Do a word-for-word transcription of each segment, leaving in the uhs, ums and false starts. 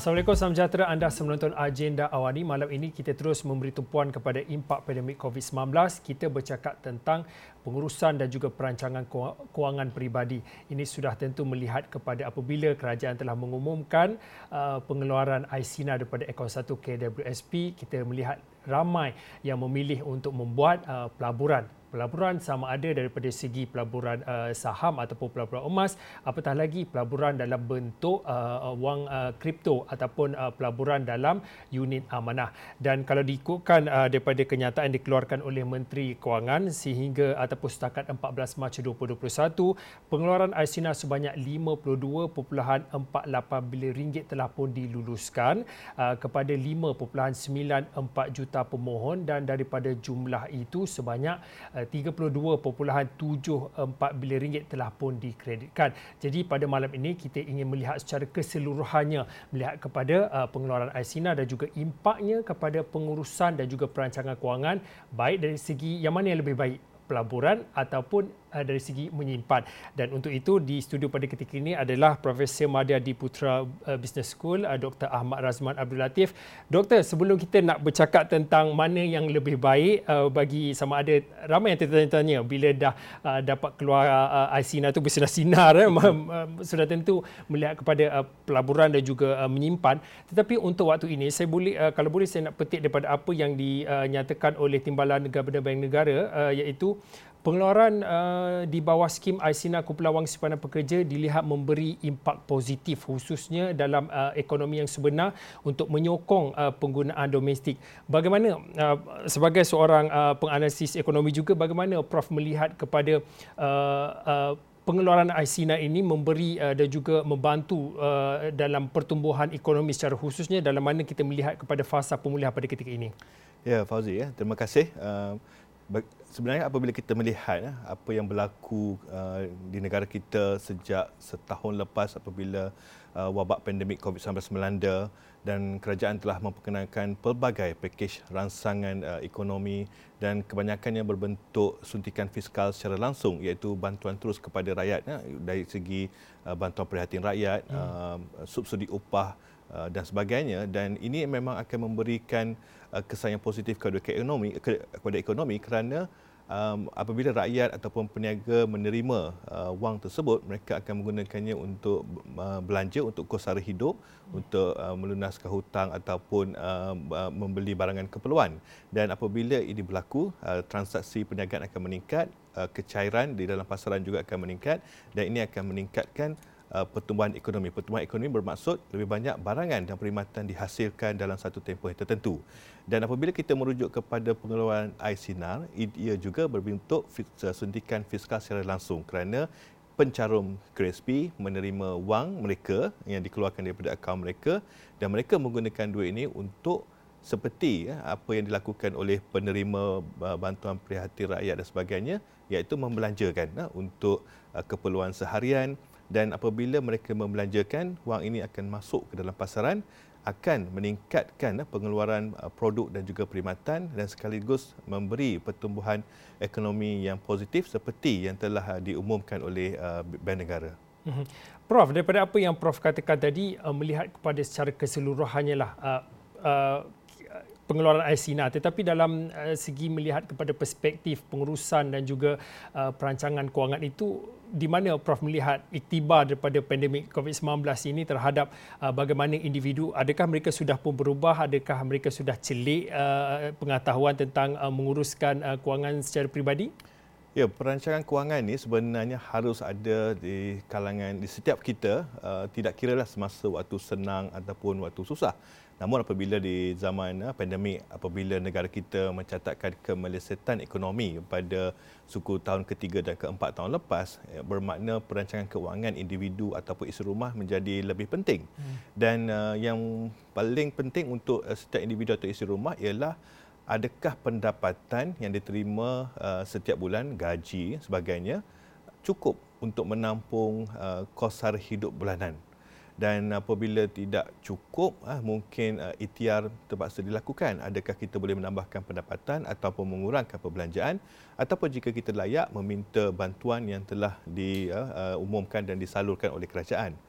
Assalamualaikum, salam sejahtera. Anda menonton Agenda Awani. Malam ini kita terus memberi tumpuan kepada impak pandemik covid sembilan belas. Kita bercakap tentang pengurusan dan juga perancangan kewangan peribadi. Ini sudah tentu melihat kepada apabila kerajaan telah mengumumkan uh, pengeluaran AISINA daripada akaun satu K W S P, kita melihat ramai yang memilih untuk membuat uh, pelaburan. Pelaburan sama ada daripada segi pelaburan uh, saham ataupun pelaburan emas, apatah lagi pelaburan dalam bentuk uh, wang uh, kripto ataupun uh, pelaburan dalam unit amanah. Dan kalau diikutkan uh, daripada kenyataan dikeluarkan oleh Menteri Kewangan sehingga ataupun setakat empat belas Mac dua ribu dua puluh satu, pengeluaran AISINA sebanyak lima puluh dua perpuluhan empat lapan bilion ringgit telah pun diluluskan uh, kepada lima perpuluhan sembilan empat juta pemohon, dan daripada jumlah itu sebanyak uh, tiga puluh dua perpuluhan tujuh empat bilion ringgit telah pun dikreditkan. Jadi pada malam ini kita ingin melihat secara keseluruhannya, melihat kepada uh, pengeluaran AISINA dan juga impaknya kepada pengurusan dan juga perancangan kewangan, baik dari segi yang mana yang lebih baik, pelaburan ataupun uh, dari segi menyimpan. Dan untuk itu di studio pada ketika ini adalah Profesor Madya di Putra uh, Business School, uh, Doktor Ahmad Razman Abdul Latif. Doktor, sebelum kita nak bercakap tentang mana yang lebih baik uh, bagi sama ada, ramai yang tertanya-tanya bila dah uh, dapat keluar uh, AISINA tu bersinar-sinar, eh, sudah tentu melihat kepada uh, pelaburan dan juga uh, menyimpan. Tetapi untuk waktu ini saya boleh uh, kalau boleh saya nak petik daripada apa yang dinyatakan oleh Timbalan Gabungan Bank Negara, uh, iaitu pengeluaran uh, di bawah skim AISINA Kumpulan Wang Simpanan Pekerja dilihat memberi impak positif khususnya dalam uh, ekonomi yang sebenar untuk menyokong uh, penggunaan domestik. Bagaimana uh, sebagai seorang uh, penganalisis ekonomi juga, bagaimana Prof melihat kepada uh, uh, pengeluaran AISINA ini memberi uh, dan juga membantu uh, dalam pertumbuhan ekonomi secara khususnya dalam mana kita melihat kepada fasa pemulihan pada ketika ini? Ya, Fauzi, ya, terima kasih. Uh, Sebenarnya apabila kita melihat apa yang berlaku uh, di negara kita sejak setahun lepas apabila uh, wabak pandemik covid sembilan belas melanda dan kerajaan telah memperkenalkan pelbagai pakej ransangan uh, ekonomi dan kebanyakannya berbentuk suntikan fiskal secara langsung, iaitu bantuan terus kepada rakyat, ya, dari segi uh, bantuan prihatin rakyat, hmm. uh, subsidi upah uh, dan sebagainya, dan ini memang akan memberikan uh, kesan yang positif kepada ekonomi kepada ekonomi kerana Um, apabila rakyat ataupun peniaga menerima uh, wang tersebut, mereka akan menggunakannya untuk uh, belanja untuk kos sara hidup, untuk uh, melunaskan hutang ataupun uh, uh, membeli barangan keperluan. Dan apabila ini berlaku, uh, transaksi perniagaan akan meningkat, uh, kecairan di dalam pasaran juga akan meningkat, dan ini akan meningkatkan Uh, pertumbuhan ekonomi. Pertumbuhan ekonomi bermaksud lebih banyak barangan dan perkhidmatan dihasilkan dalam satu tempoh yang tertentu. Dan apabila kita merujuk kepada pengeluaran AISINA, ia juga berbentuk suntikan fiskal secara langsung kerana pencarum K W S P menerima wang mereka yang dikeluarkan daripada akaun mereka dan mereka menggunakan duit ini untuk seperti ya, apa yang dilakukan oleh penerima uh, bantuan prihatin rakyat dan sebagainya, iaitu membelanjakan uh, untuk uh, keperluan seharian. Dan apabila mereka membelanjakan, wang ini akan masuk ke dalam pasaran, akan meningkatkan pengeluaran produk dan juga perkhidmatan dan sekaligus memberi pertumbuhan ekonomi yang positif seperti yang telah diumumkan oleh Bank Negara. Prof, daripada apa yang Prof katakan tadi, melihat kepada secara keseluruhannya lah uh, uh, pengeluaran AISINA, tetapi dalam uh, segi melihat kepada perspektif pengurusan dan juga uh, perancangan kewangan itu, di mana Prof melihat iktibar daripada pandemik covid sembilan belas ini terhadap uh, bagaimana individu, adakah mereka sudah pun berubah, adakah mereka sudah celik uh, pengetahuan tentang uh, menguruskan uh, kewangan secara peribadi? Ya, perancangan kewangan ini sebenarnya harus ada di kalangan, di setiap kita, uh, tidak kiralah semasa waktu senang ataupun waktu susah. Namun apabila di zaman uh, pandemik, apabila negara kita mencatatkan kemelesetan ekonomi pada suku tahun ketiga dan keempat tahun lepas, ya, bermakna perancangan kewangan individu ataupun isi rumah menjadi lebih penting. Hmm. Dan uh, yang paling penting untuk uh, setiap individu atau isi rumah ialah adakah pendapatan yang diterima uh, setiap bulan, gaji sebagainya, cukup untuk menampung uh, kos sara hidup bulanan. Dan apabila tidak cukup, uh, mungkin uh, ikhtiar terpaksa dilakukan. Adakah kita boleh menambahkan pendapatan ataupun mengurangkan perbelanjaan, ataupun jika kita layak meminta bantuan yang telah diumumkan uh, uh, dan disalurkan oleh kerajaan.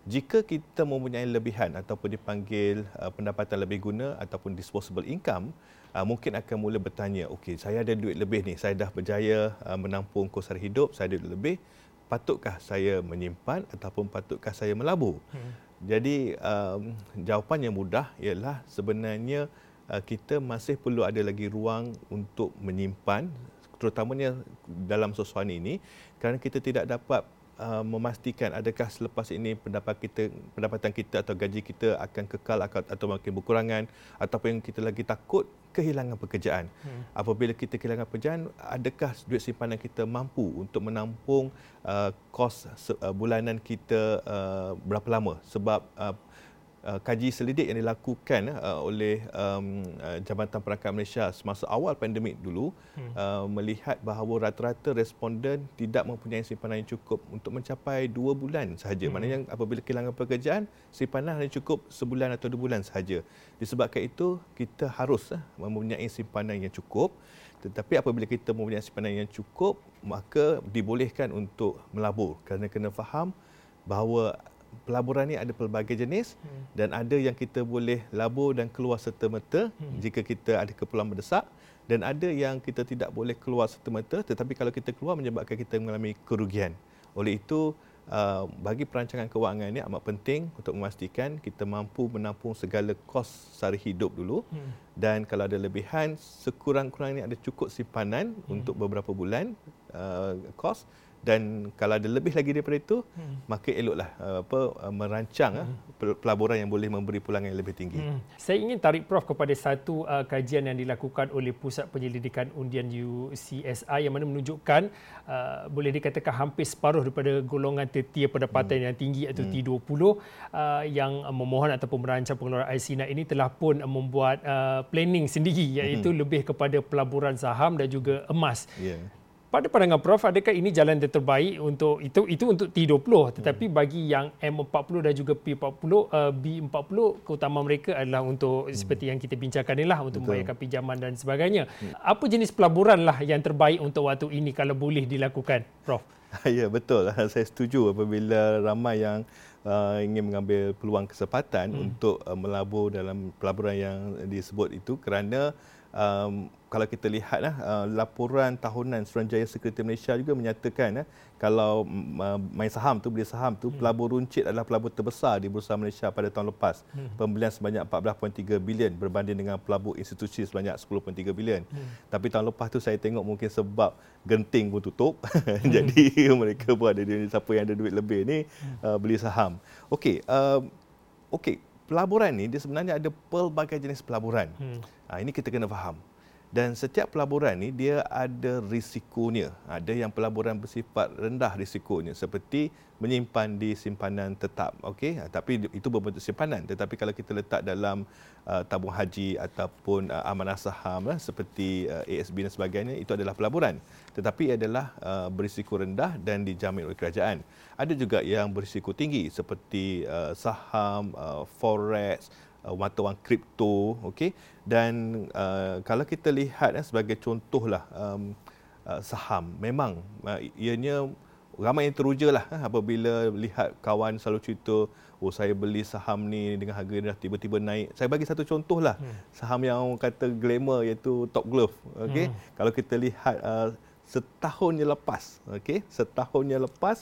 Jika kita mempunyai lebihan ataupun dipanggil uh, pendapatan lebih guna ataupun disposable income, uh, mungkin akan mula bertanya, okey, saya ada duit lebih ni, saya dah berjaya uh, menampung kos sara hidup, saya ada duit lebih, patutkah saya menyimpan ataupun patutkah saya melabur? Hmm. Jadi um, jawapan yang mudah ialah sebenarnya uh, kita masih perlu ada lagi ruang untuk menyimpan, terutamanya dalam suasana ini, kerana kita tidak dapat uh, memastikan adakah selepas ini pendapat kita, pendapatan kita atau gaji kita akan kekal atau makin berkurangan, ataupun kita lagi takut kehilangan pekerjaan. Hmm. Apabila kita kehilangan pekerjaan, adakah duit simpanan kita mampu untuk menampung uh, kos uh, bulanan kita uh, berapa lama? Sebab uh, Uh, kaji selidik yang dilakukan uh, oleh um, uh, Jabatan Perangkat Malaysia semasa awal pandemik dulu hmm. uh, melihat bahawa rata-rata responden tidak mempunyai simpanan yang cukup untuk mencapai dua bulan sahaja. Hmm. Maknanya apabila kehilangan pekerjaan, simpanan hanya cukup sebulan atau dua bulan sahaja. Disebabkan itu, kita harus uh, mempunyai simpanan yang cukup. Tetapi apabila kita mempunyai simpanan yang cukup, maka dibolehkan untuk melabur. Kerana kena faham bahawa pelaburan ini ada pelbagai jenis hmm. dan ada yang kita boleh labur dan keluar serta-merta hmm. jika kita ada keperluan mendesak, dan ada yang kita tidak boleh keluar serta-merta tetapi kalau kita keluar menyebabkan kita mengalami kerugian. Oleh itu, uh, bagi perancangan kewangan ini amat penting untuk memastikan kita mampu menampung segala kos sara hidup dulu hmm. dan kalau ada lebihan, sekurang-kurangnya ada cukup simpanan hmm. untuk beberapa bulan uh, kos. Dan kalau ada lebih lagi daripada itu, hmm. maka eloklah uh, apa uh, merancang hmm. uh, pelaburan yang boleh memberi pulangan yang lebih tinggi. Hmm. Saya ingin tarik Prof kepada satu uh, kajian yang dilakukan oleh Pusat Penyelidikan Undian U C S I yang mana menunjukkan uh, boleh dikatakan hampir separuh daripada golongan tertier pendapatan hmm. yang tinggi iaitu hmm. T dua puluh uh, yang uh, memohon ataupun merancang pengeluaran I C N A ini telah pun uh, membuat uh, planning sendiri iaitu hmm. lebih kepada pelaburan saham dan juga emas. Yeah. Pada pandangan Prof, adakah ini jalan yang terbaik untuk itu itu untuk T dua puluh, tetapi hmm. bagi yang M empat puluh dan juga P empat puluh, uh, B empat puluh, keutamaan mereka adalah untuk hmm. seperti yang kita bincangkan inilah untuk Betul. membayarkan pinjaman dan sebagainya. Hmm. Apa jenis pelaburan lah yang terbaik untuk waktu ini kalau boleh dilakukan, Prof? Ya, betul. Saya setuju apabila ramai yang uh, ingin mengambil peluang kesempatan hmm. untuk uh, melabur dalam pelaburan yang disebut itu, kerana Um, kalau kita lihat uh, laporan tahunan Suruhanjaya Sekretariat Malaysia juga menyatakan uh, kalau uh, main saham tu, beli saham tu, hmm. pelabur runcit adalah pelabur terbesar di Bursa Malaysia pada tahun lepas. Hmm. Pembelian sebanyak empat belas perpuluhan tiga bilion berbanding dengan pelabur institusi sebanyak sepuluh perpuluhan tiga bilion. Hmm. Tapi tahun lepas tu saya tengok mungkin sebab genting pun tutup. Hmm. Jadi mereka pun ada duit, siapa yang ada duit lebih ni uh, beli saham. Okey, uh, okey. Pelaburan ni dia sebenarnya ada pelbagai jenis pelaburan. Hmm. Ha, ini kita kena faham. Dan setiap pelaburan ni dia ada risikonya. Ada yang pelaburan bersifat rendah risikonya seperti menyimpan di simpanan tetap. Okey, ha, tapi itu berbentuk simpanan. Tetapi kalau kita letak dalam uh, tabung haji ataupun uh, amanah saham lah, seperti uh, A S B dan sebagainya, itu adalah pelaburan. Tetapi adalah uh, berisiko rendah dan dijamin oleh kerajaan. Ada juga yang berisiko tinggi seperti uh, saham, uh, forex, uh, mata wang kripto, okey. Dan uh, kalau kita lihat uh, sebagai contohlah um, uh, saham, memang uh, ianya ramai yang teruja lah uh, apabila lihat kawan selalu cerita, oh saya beli saham ni dengan harga dah tiba-tiba naik. Saya bagi satu contohlah, hmm. saham yang orang kata glamour iaitu Top Glove, okey. Hmm. Kalau kita lihat uh, setahun yang lepas, okey, setahun yang lepas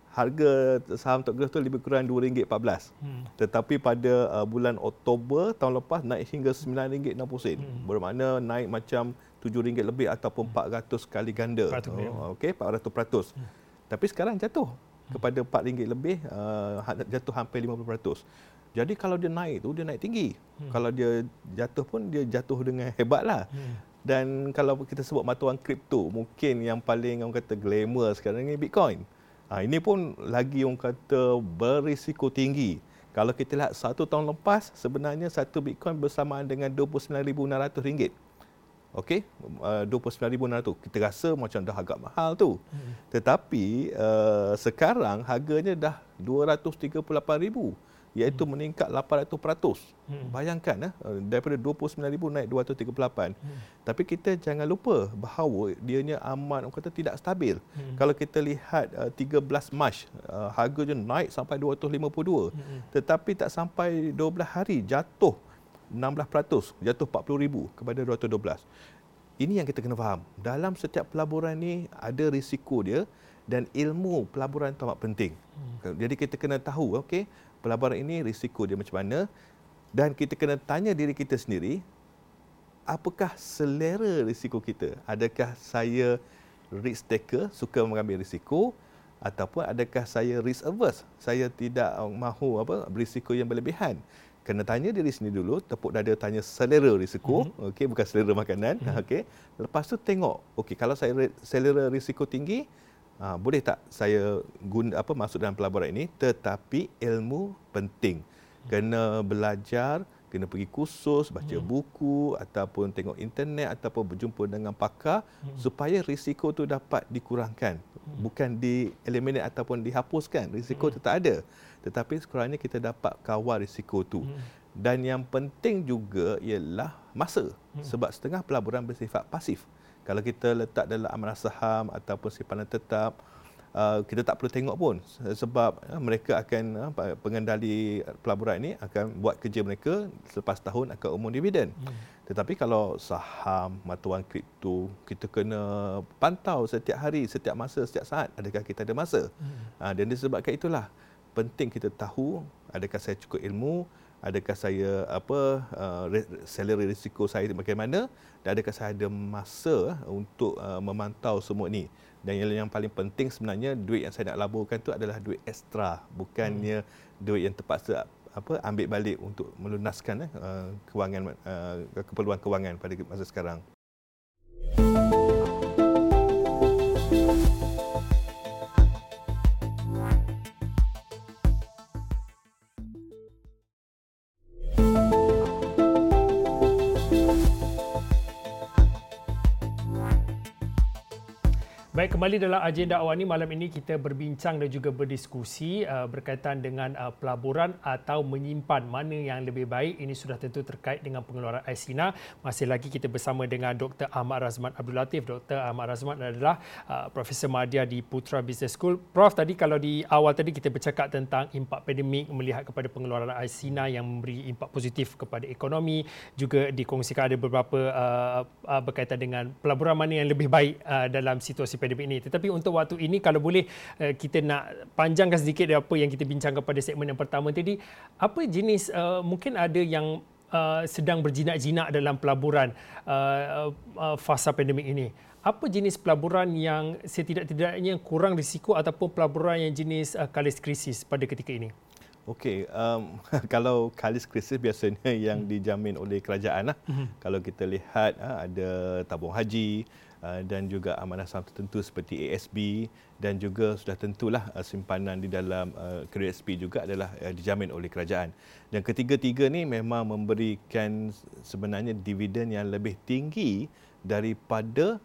harga saham Top Glove tu lebih kurang dua ringgit empat belas. Hmm. Tetapi pada uh, bulan Oktober tahun lepas naik hingga sembilan ringgit enam puluh sen. Hmm. Bermakna naik macam tujuh ringgit lebih ataupun empat ratus kali ganda. Oh, okey, empat ratus peratus. Hmm. Tapi sekarang jatuh kepada empat ringgit lebih, uh, jatuh hampir lima puluh peratus. Jadi kalau dia naik tu dia naik tinggi. Hmm. Kalau dia jatuh pun dia jatuh dengan hebatlah. Hmm. Dan kalau kita sebut mata wang kripto, mungkin yang paling orang kata glamour sekarang ni Bitcoin. Ha, ini pun lagi orang kata berisiko tinggi. Kalau kita lihat satu tahun lepas, sebenarnya satu Bitcoin bersamaan dengan dua puluh sembilan ribu enam ratus ringgit. Okey, uh, dua puluh sembilan ribu enam ratus. Kita rasa macam dah agak mahal tu. Hmm. Tetapi uh, sekarang harganya dah dua ratus tiga puluh lapan ribu. iaitu hmm. meningkat lapan ratus peratus. Hmm. Bayangkan, daripada dua puluh sembilan ribu naik dua ratus tiga puluh lapan. Hmm. Tapi kita jangan lupa bahawa dianya amat, orang kata, tidak stabil. Hmm. Kalau kita lihat uh, tiga belas Mac, uh, harganya naik sampai dua ratus lima puluh dua. Hmm. Tetapi tak sampai dua belas hari, jatuh enam belas peratus, jatuh empat puluh ribu kepada dua ratus dua belas. Ini yang kita kena faham. Dalam setiap pelaburan ni ada risiko dia dan ilmu pelaburan itu amat penting. Hmm. Jadi kita kena tahu, okey, pelaburan ini risiko dia macam mana, dan kita kena tanya diri kita sendiri, apakah selera risiko kita? Adakah saya risk taker, suka mengambil risiko, ataupun adakah saya risk averse, saya tidak mahu apa berisiko yang berlebihan? Kena tanya diri sendiri dulu, tepuk dada, tanya selera risiko, mm-hmm. okey, bukan selera makanan, mm-hmm. okey. Lepas tu tengok, okey, kalau saya selera risiko tinggi, uh, boleh tak saya guna apa masuk dalam pelaburan ini? Tetapi ilmu penting. Kena belajar, kena pergi kursus, baca mm-hmm. buku ataupun tengok internet ataupun berjumpa dengan pakar mm-hmm. supaya risiko tu dapat dikurangkan. Mm-hmm. Bukan di-eliminate ataupun dihapuskan. Risiko mm-hmm. tetap ada. Tetapi sekurang-kurangnya kita dapat kawal risiko tu. Hmm. Dan yang penting juga ialah masa. Hmm. Sebab setengah pelaburan bersifat pasif. Kalau kita letak dalam amalan saham ataupun simpanan tetap, uh, kita tak perlu tengok pun. Sebab uh, mereka akan, uh, pengendali pelaburan ini akan buat kerja mereka, selepas tahun akan umum dividen. Hmm. Tetapi kalau saham, mata wang kripto, kita kena pantau setiap hari, setiap masa, setiap saat. Adakah kita ada masa? Hmm. Uh, dan disebabkan itulah, penting kita tahu adakah saya cukup ilmu, adakah saya apa uh, selera risiko saya bagaimana, dan adakah saya ada masa untuk uh, memantau semua ini. Dan yang, yang paling penting sebenarnya, duit yang saya nak laburkan tu adalah duit ekstra, bukannya hmm. duit yang terpaksa apa ambil balik untuk melunaskan eh, uh, kewangan uh, keperluan kewangan pada masa sekarang. Baik, kembali dalam agenda awal ini, malam ini kita berbincang dan juga berdiskusi uh, berkaitan dengan uh, pelaburan atau menyimpan, mana yang lebih baik. Ini sudah tentu terkait dengan pengeluaran Aisina. Masih lagi kita bersama dengan Doktor Ahmad Razman Abdul Latif. Doktor Ahmad Razman adalah uh, Profesor Madya di Putra Business School. Prof, tadi kalau di awal tadi kita bercakap tentang impak pandemik melihat kepada pengeluaran Aisina yang memberi impak positif kepada ekonomi. Juga dikongsikan ada beberapa uh, uh, berkaitan dengan pelaburan mana yang lebih baik uh, dalam situasi pandemik ini. Tetapi untuk waktu ini, kalau boleh kita nak panjangkan sedikit apa yang kita bincangkan pada segmen yang pertama tadi, apa jenis, uh, mungkin ada yang uh, sedang berjinak-jinak dalam pelaburan uh, uh, fasa pandemik ini. Apa jenis pelaburan yang setidak-tidaknya kurang risiko ataupun pelaburan yang jenis uh, kalis krisis pada ketika ini? Okey, um, kalau kalis krisis biasanya yang dijamin oleh kerajaan lah. Mm-hmm. Kalau kita lihat uh, ada tabung haji, Uh, dan juga amanah saham tertentu seperti A S B, dan juga sudah tentulah uh, simpanan di dalam uh, K R S P juga adalah uh, dijamin oleh kerajaan. Dan ketiga-tiga ni memang memberikan sebenarnya dividen yang lebih tinggi daripada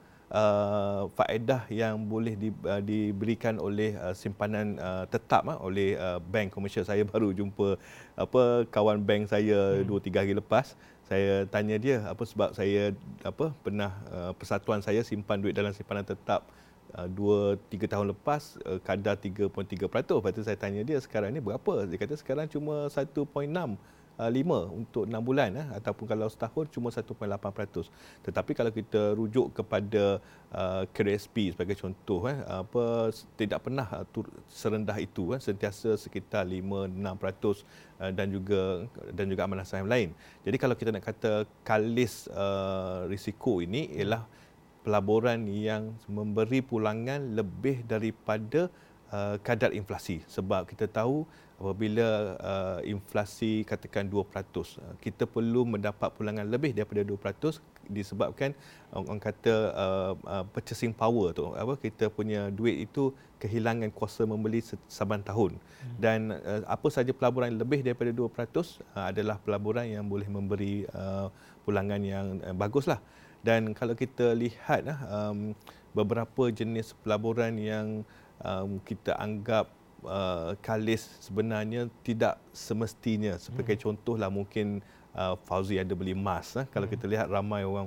uh, faedah yang boleh di, uh, diberikan oleh uh, simpanan uh, tetap uh, oleh uh, bank komersial. Saya baru jumpa apa kawan bank saya dua tiga hari lepas. Saya tanya dia apa sebab saya apa pernah uh, persatuan saya simpan duit dalam simpanan tetap dua tiga tahun lepas uh, kadar tiga perpuluhan tiga peratus. Lepas tu saya tanya dia sekarang ni berapa? Dia kata sekarang cuma satu perpuluhan enam lima untuk enam bulan eh, ataupun kalau setahun cuma satu perpuluhan lapan peratus. Tetapi kalau kita rujuk kepada uh, K R S P sebagai contoh eh, apa tidak pernah uh, tur, serendah itu eh, sentiasa sekitar lima enam peratus uh, dan juga dan juga amanah saham lain. Jadi kalau kita nak kata kalis uh, risiko ini ialah pelaburan yang memberi pulangan lebih daripada uh, kadar inflasi, sebab kita tahu apabila uh, inflasi katakan dua peratus, uh, kita perlu mendapat pulangan lebih daripada dua peratus disebabkan orang kata uh, uh, purchasing power tu, apa kita punya duit itu kehilangan kuasa membeli saban tahun. Hmm. Dan uh, apa saja pelaburan lebih daripada dua peratus uh, adalah pelaburan yang boleh memberi uh, pulangan yang uh, baguslah. Dan kalau kita lihat uh, um, beberapa jenis pelaburan yang um, kita anggap uh, kalis sebenarnya tidak semestinya. Sebagai hmm. contohlah mungkin uh, Fauzi ada beli emas. Eh? Kalau hmm. kita lihat ramai orang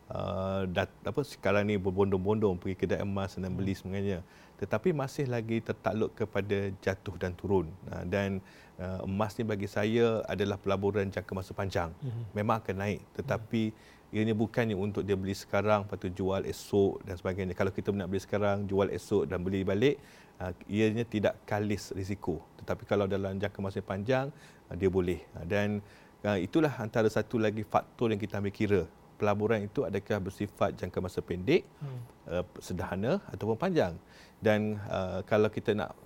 uh, dat, apa, sekarang ni berbondong-bondong pergi kedai emas dan beli hmm. sebenarnya. Tetapi masih lagi tertakluk kepada jatuh dan turun. Uh, dan uh, emas ni bagi saya adalah pelaburan jangka masa panjang. Hmm. Memang akan naik. Tetapi hmm. ianya bukannya untuk dia beli sekarang, lepas tu jual esok dan sebagainya. Kalau kita nak beli sekarang, jual esok dan beli balik, uh, ianya tidak kalis risiko. Tetapi kalau dalam jangka masa panjang, uh, dia boleh. Uh, dan uh, itulah antara satu lagi faktor yang kita ambil kira. Pelaburan itu adakah bersifat jangka masa pendek, hmm. uh, sederhana ataupun panjang. Dan uh, kalau kita nak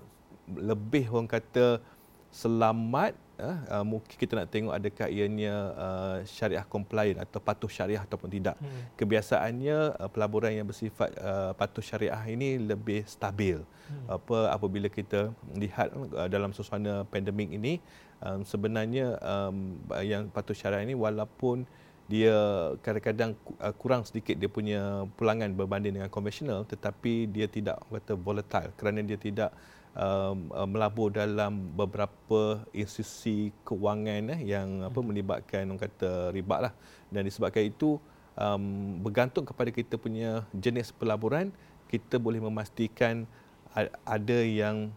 lebih orang kata selamat, Uh, mungkin kita nak tengok adakah ianya uh, syariah compliant atau patuh syariah ataupun tidak. Hmm. Kebiasaannya uh, pelaburan yang bersifat uh, patuh syariah ini lebih stabil. Hmm. Apa apabila kita lihat uh, dalam suasana pandemik ini, um, sebenarnya um, yang patuh syariah ini walaupun dia kadang-kadang uh, kurang sedikit dia punya pulangan berbanding dengan konvensional, tetapi dia tidak kata volatile kerana dia tidak Um, uh, melabur dalam beberapa institusi kewangan eh, yang apa melibatkan orang kata riba lah. Dan disebabkan itu um, bergantung kepada kita punya jenis pelaburan, kita boleh memastikan ada yang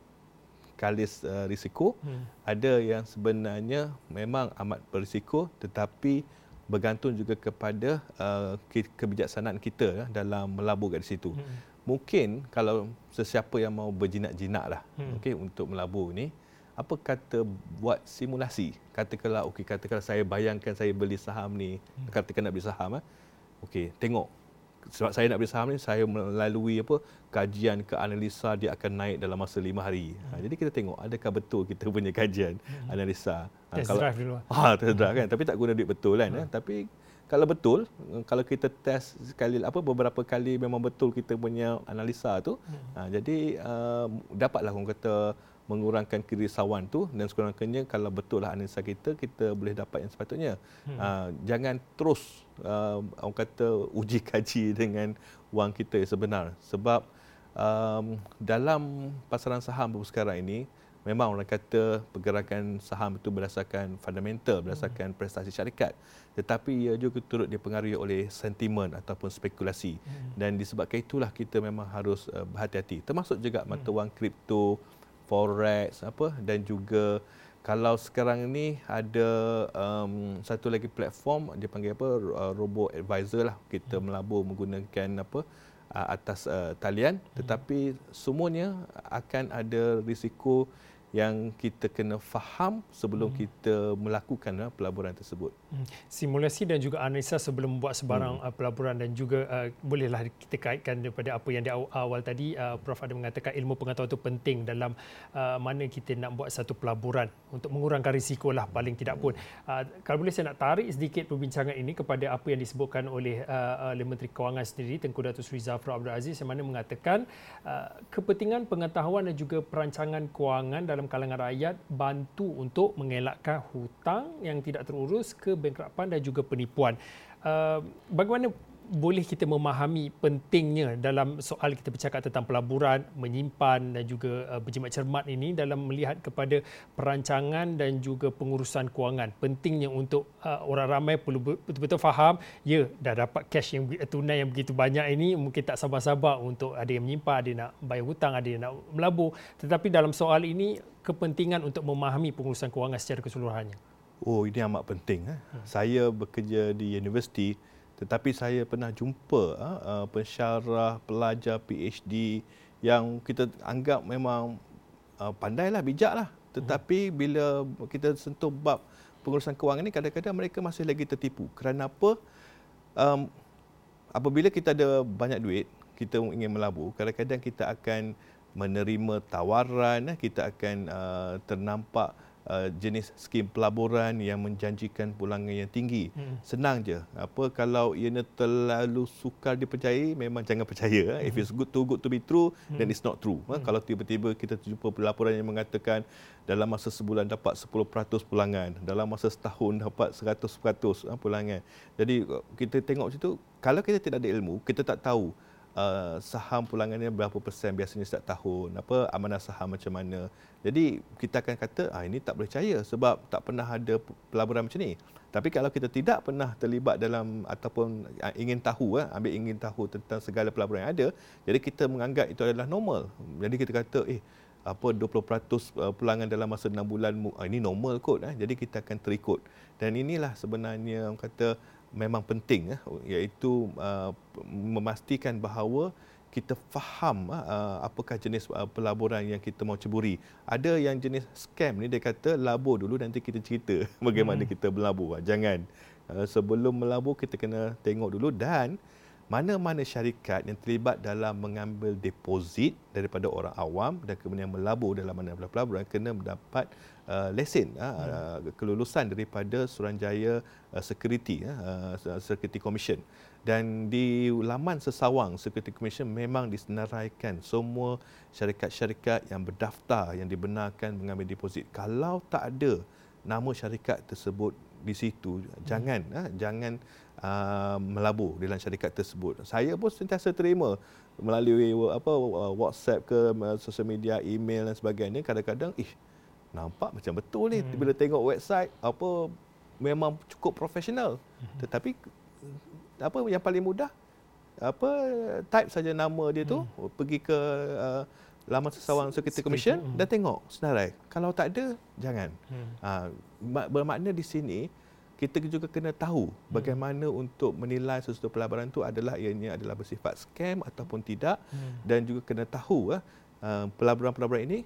kalis uh, risiko, hmm. ada yang sebenarnya memang amat berisiko, tetapi bergantung juga kepada uh, kebijaksanaan kita uh, dalam melabur kat situ. Hmm. Mungkin kalau sesiapa yang mau berjinak-jinak lah hmm. okay, untuk melabur ni, apa kata buat simulasi. Katakanlah, okey, katakanlah saya bayangkan saya beli saham ni, hmm. katakan nak beli saham, eh. okey, tengok. Sebab saya nak beli saham ni, saya melalui apa kajian ke analisa dia akan naik dalam masa lima hari. Hmm. Ha, jadi kita tengok adakah betul kita punya kajian, hmm. analisa. Ha, test drive dulu. Ha, test drive kan, tapi tak guna duit betul kan. Hmm. Eh. Tapi kalau betul, kalau kita test sekali apa beberapa kali memang betul kita punya analisa tu, hmm. ha, jadi uh, dapatlah orang kata mengurangkan kerisauan tu, dan sekurang-kurangnya kalau betul lah analisa kita, kita boleh dapat yang sepatutnya. Hmm. Uh, jangan terus uh, orang kata uji kaji dengan wang kita yang sebenar. Sebab um, dalam pasaran saham sekarang ini, memang orang kata pergerakan saham itu berdasarkan fundamental, berdasarkan hmm. prestasi syarikat. Tetapi ia juga turut dipengaruhi oleh sentimen ataupun spekulasi. Hmm. Dan disebabkan itulah kita memang harus uh, berhati-hati. Termasuk juga mata wang kripto, forex apa, dan juga kalau sekarang ni ada um, satu lagi platform dia panggil apa uh, robo advisor lah, kita hmm. melabur menggunakan apa uh, atas uh, talian, tetapi semuanya akan ada risiko yang kita kena faham sebelum hmm. kita melakukan uh, pelaburan tersebut. Hmm. Simulasi dan juga analisa sebelum membuat sebarang hmm. uh, pelaburan, dan juga uh, bolehlah kita kaitkan daripada apa yang di awal, awal tadi uh, Prof ada mengatakan ilmu pengetahuan itu penting dalam uh, mana kita nak buat satu pelaburan untuk mengurangkan risiko lah paling tidak pun. Uh, kalau boleh saya nak tarik sedikit perbincangan ini kepada apa yang disebutkan oleh uh, oleh Menteri Kewangan sendiri, Tengku Dato' Sri Zafrul Abdul Aziz, yang mana mengatakan uh, kepentingan pengetahuan dan juga perancangan kewangan dalam kalangan rakyat bantu untuk mengelakkan hutang yang tidak terurus, kebankrapan dan juga penipuan. Uh, bagaimana boleh kita memahami pentingnya dalam soal kita bercakap tentang pelaburan, menyimpan dan juga uh, berjimat cermat ini dalam melihat kepada perancangan dan juga pengurusan kewangan? Pentingnya untuk uh, orang ramai perlu betul-betul faham, ya dah dapat cash yang tunai yang begitu banyak ini, mungkin tak sabar-sabar untuk ada yang menyimpan, ada yang nak bayar hutang, ada yang nak melabur. Tetapi dalam soal ini, kepentingan untuk memahami pengurusan kewangan secara keseluruhannya. Oh, ini amat penting. Eh. Hmm. Saya bekerja di universiti, tetapi saya pernah jumpa uh, pensyarah, pelajar PhD yang kita anggap memang uh, pandailah, bijaklah. Tetapi hmm. bila kita sentuh bab pengurusan kewangan ini, kadang-kadang mereka masih lagi tertipu. Kerana apa? Um, apabila kita ada banyak duit, kita ingin melabur, kadang-kadang kita akan menerima tawaran, kita akan uh, ternampak uh, jenis skim pelaburan yang menjanjikan pulangan yang tinggi. Hmm. Senang je. Apa kalau ianya terlalu sukar dipercayai, memang jangan percaya. Hmm. If it's good too good to be true, hmm. then it's not true. Hmm. Kalau tiba-tiba kita jumpa laporan yang mengatakan dalam masa sebulan dapat sepuluh peratus pulangan, dalam masa setahun dapat seratus peratus pulangan. Jadi kita tengok situ, kalau kita tidak ada ilmu, kita tak tahu uh, saham pulangannya berapa persen biasanya setiap tahun, apa amanah saham macam mana. Jadi kita akan kata ah ini tak boleh percaya sebab tak pernah ada pelaburan macam ni. Tapi kalau kita tidak pernah terlibat dalam ataupun ingin tahu, eh, ambil ingin tahu tentang segala pelaburan yang ada, jadi kita menganggap itu adalah normal. Jadi kita kata, eh, apa dua puluh peratus pulangan dalam masa enam bulan, ah, ini normal kot. Eh. Jadi kita akan terikut. Dan inilah sebenarnya orang kata memang penting, eh, iaitu uh, memastikan bahawa kita faham uh, apakah jenis uh, pelaburan yang kita mau ceburi. Ada yang jenis scam ni dia kata labur dulu nanti kita cerita bagaimana hmm. kita melabur. Jangan. Uh, sebelum melabur kita kena tengok dulu dan mana-mana syarikat yang terlibat dalam mengambil deposit daripada orang awam dan kemudian melabur dalam mana-mana pelaburan kena mendapat uh, lesen, uh, hmm. kelulusan daripada Suruhanjaya uh, Security, uh, Security Commission. Dan di laman sesawang Security Commission memang disenaraikan semua syarikat-syarikat yang berdaftar, yang dibenarkan mengambil deposit. Kalau tak ada nama syarikat tersebut di situ, hmm. jangan ha, jangan uh, melabur dalam syarikat tersebut. Saya pun sentiasa terima melalui apa WhatsApp ke sosial media, email dan sebagainya. Kadang-kadang ih nampak macam betul ni. Hmm. Bila tengok website apa memang cukup profesional. Hmm. Tetapi apa yang paling mudah, apa type saja nama dia tu, hmm. pergi ke uh, laman sesawang Security Commission hmm. dan tengok senarai. Kalau tak ada, jangan. Hmm. Uh, bermakna di sini kita juga kena tahu bagaimana hmm. untuk menilai sesuatu pelaburan itu adalah ianya adalah bersifat scam ataupun tidak, hmm. dan juga kena tahu uh, pelaburan-pelaburan ini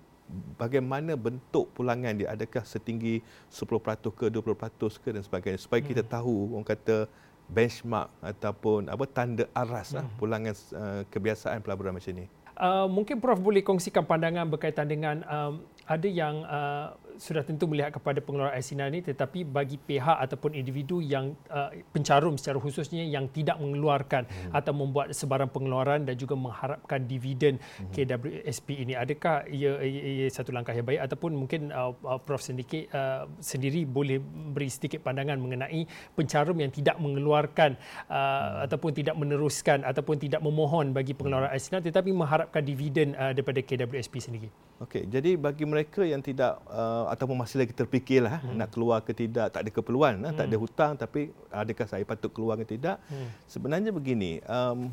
bagaimana bentuk pulangan dia, adakah setinggi sepuluh peratus ke dua puluh peratus ke dan sebagainya, supaya hmm. kita tahu orang kata benchmark ataupun apa tanda aras hmm. lah, pulangan uh, kebiasaan pelaburan macam ni. Uh, mungkin Prof boleh kongsikan pandangan berkaitan dengan um, ada yang uh, sudah tentu melihat kepada pengeluaran al-Sinar ini, tetapi bagi pihak ataupun individu yang uh, pencarum secara khususnya yang tidak mengeluarkan hmm. atau membuat sebarang pengeluaran dan juga mengharapkan dividen hmm. K W S P ini, adakah ia, ia, ia satu langkah yang baik ataupun mungkin uh, Prof sedikit uh, sendiri boleh beri sedikit pandangan mengenai pencarum yang tidak mengeluarkan uh, hmm. ataupun tidak meneruskan ataupun tidak memohon bagi pengeluaran al-Sinar tetapi mengharapkan dividen uh, daripada K W S P sendiri. Okey, jadi bagi mereka yang tidak uh, ataupun masih lagi terfikirlah hmm. nak keluar ke tidak, tak ada keperluan, hmm. tak ada hutang, tapi adakah saya patut keluar ke tidak? Hmm. Sebenarnya begini, um,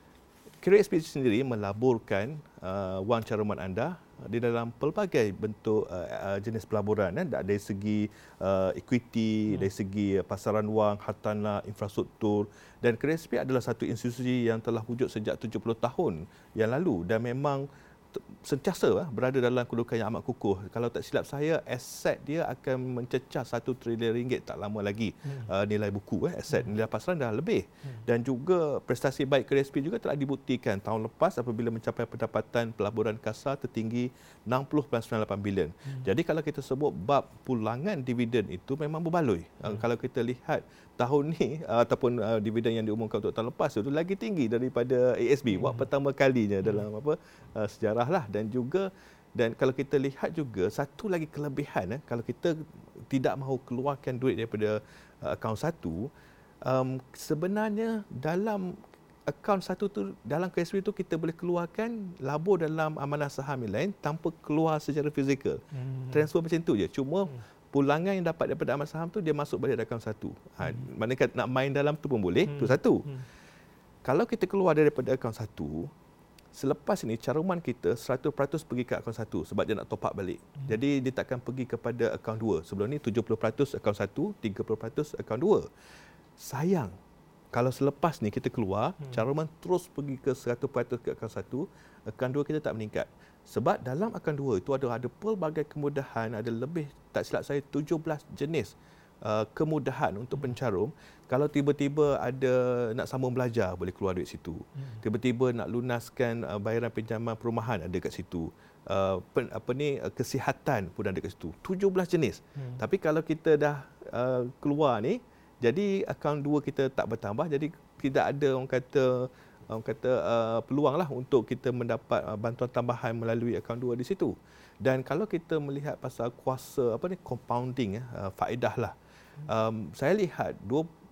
K W S P sendiri melaburkan uh, wang caruman anda di dalam pelbagai bentuk uh, uh, jenis pelaburan, eh, dari segi uh, equity, hmm. dari segi uh, pasaran wang, hartanah, infrastruktur, dan K W S P adalah satu institusi yang telah wujud sejak tujuh puluh tahun yang lalu dan memang sentiasa berada dalam kedudukan yang amat kukuh. Kalau tak silap saya, aset dia akan mencecah satu trilion ringgit tak lama lagi. Hmm. Uh, nilai buku, eh, aset hmm. nilai pasaran dah lebih. Hmm. Dan juga prestasi baik K W S P juga telah dibuktikan tahun lepas apabila mencapai pendapatan pelaburan kasar tertinggi enam puluh perpuluhan sembilan lapan bilion. Hmm. Jadi kalau kita sebut bab pulangan dividen itu memang berbaloi. Hmm. Uh, kalau kita lihat tahun ni uh, ataupun uh, dividen yang diumumkan untuk tahun lepas itu lagi tinggi daripada A S B. Hmm. Buat pertama kalinya hmm. dalam apa uh, sejarah lah. Dan juga dan kalau kita lihat juga satu lagi kelebihan, eh, kalau kita tidak mahu keluarkan duit daripada uh, akaun satu, um, sebenarnya dalam akaun satu tu, dalam K W S P tu kita boleh keluarkan labur dalam amanah saham yang lain tanpa keluar secara fizikal. Hmm. Transfer macam tu je. Cuma hmm. pulangan yang dapat daripada amanah saham tu dia masuk balik akaun satu. Ha, hmm. Maknanya nak main dalam tu pun boleh. Hmm. Tu satu. Hmm. Kalau kita keluar daripada akaun satu, selepas ini caruman kita seratus peratus pergi ke akaun satu sebab dia nak top up balik. Hmm. Jadi dia takkan pergi kepada akaun dua. Sebelum ni tujuh puluh peratus akaun satu, tiga puluh peratus akaun dua. Sayang, kalau selepas ni kita keluar, hmm. caruman terus pergi ke seratus peratus ke akaun satu, akaun dua kita tak meningkat. Sebab dalam akaun dua itu ada ada pelbagai kemudahan, ada lebih tak silap saya tujuh belas jenis uh, kemudahan untuk pencarum. Kalau tiba-tiba ada nak sambung belajar, boleh keluar duit situ. Hmm. Tiba-tiba nak lunaskan uh, bayaran pinjaman perumahan, ada kat situ. Uh, pen, apa ni uh, kesihatan pun ada kat situ. tujuh belas jenis. Hmm. Tapi kalau kita dah uh, keluar ni, jadi akaun dua kita tak bertambah, jadi tidak ada orang kata orang kata uh, peluanglah untuk kita mendapat uh, bantuan tambahan melalui akaun dua di situ. Dan kalau kita melihat pasal kuasa apa ni compounding, uh, faedah lah. Um, saya lihat dua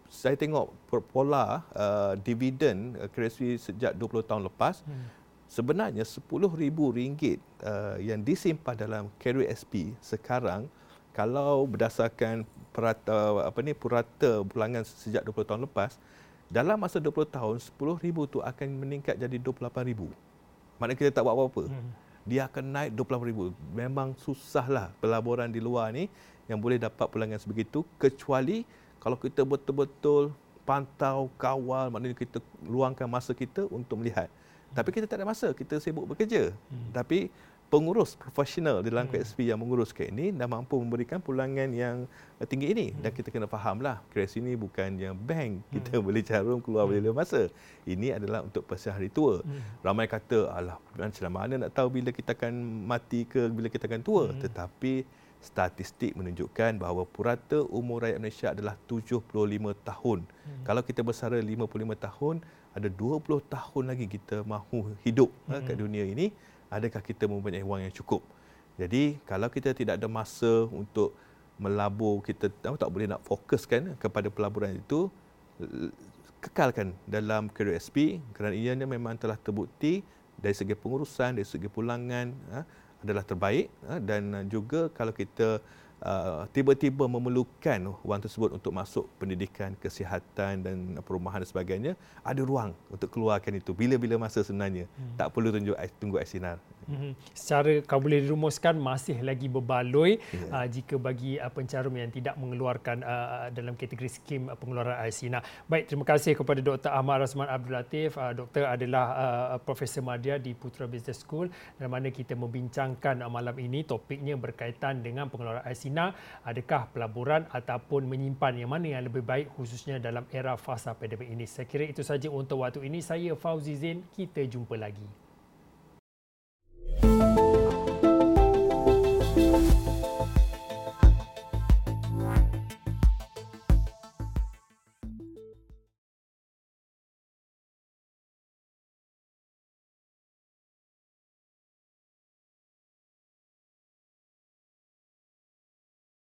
saya tengok pola uh, dividen uh, K R S V sejak dua puluh tahun lepas, hmm. sebenarnya sepuluh ribu ringgit uh, yang disimpan dalam K R S P sekarang, kalau berdasarkan perata apa ni purata pulangan sejak dua puluh tahun lepas, dalam masa dua puluh tahun sepuluh ribu tu akan meningkat jadi dua puluh lapan ribu. Maknanya kita tak buat apa-apa. Hmm. Dia akan naik dua puluh lapan ribu. Memang susahlah pelaburan di luar ni yang boleh dapat pulangan sebegitu, kecuali kalau kita betul-betul pantau, kawal, maknanya kita luangkan masa kita untuk melihat. Hmm. Tapi kita tak ada masa, kita sibuk bekerja. Hmm. Tapi pengurus profesional di dalam hmm. K R S P yang menguruskan ini dah mampu memberikan pulangan yang tinggi ini. Hmm. Dan kita kena fahamlah, K R S P ini bukan yang bank, kita hmm. boleh carum keluar hmm. bila masa. Ini adalah untuk pasien hari tua. Hmm. Ramai kata, alah, macam mana nak tahu bila kita akan mati ke, bila kita akan tua. Hmm. Tetapi statistik menunjukkan bahawa purata umur rakyat Malaysia adalah tujuh puluh lima tahun. Hmm. Kalau kita bersara lima puluh lima tahun, ada dua puluh tahun lagi kita mahu hidup hmm. kat dunia ini. Adakah kita mempunyai wang yang cukup? Jadi, kalau kita tidak ada masa untuk melabur, kita tak boleh nak fokuskan kepada pelaburan itu, kekalkan dalam K R S P kerana ianya memang telah terbukti dari segi pengurusan, dari segi pulangan, adalah terbaik, dan juga kalau kita uh, tiba-tiba memerlukan wang tersebut untuk masuk pendidikan, kesihatan dan perumahan dan sebagainya, ada ruang untuk keluarkan itu bila-bila masa sebenarnya. Hmm. Tak perlu tunjuk tunggu Aissinar. Hmm. Secara kalau boleh dirumuskan masih lagi berbaloi yeah. uh, jika bagi uh, pencarum yang tidak mengeluarkan uh, dalam kategori skim uh, pengeluaran Aissinar. Baik, terima kasih kepada Doktor Ahmad Rasman Abdul Latif. Uh, doktor adalah uh, Profesor Madya di Putra Business School, dalam mana kita membincangkan uh, malam ini topiknya berkaitan dengan pengeluaran Aissinar. Adakah pelaburan ataupun menyimpan, yang mana yang lebih baik khususnya dalam era fasa pandemik ini. Saya kira itu saja untuk waktu ini. Saya Fauzi Zain, kita jumpa lagi.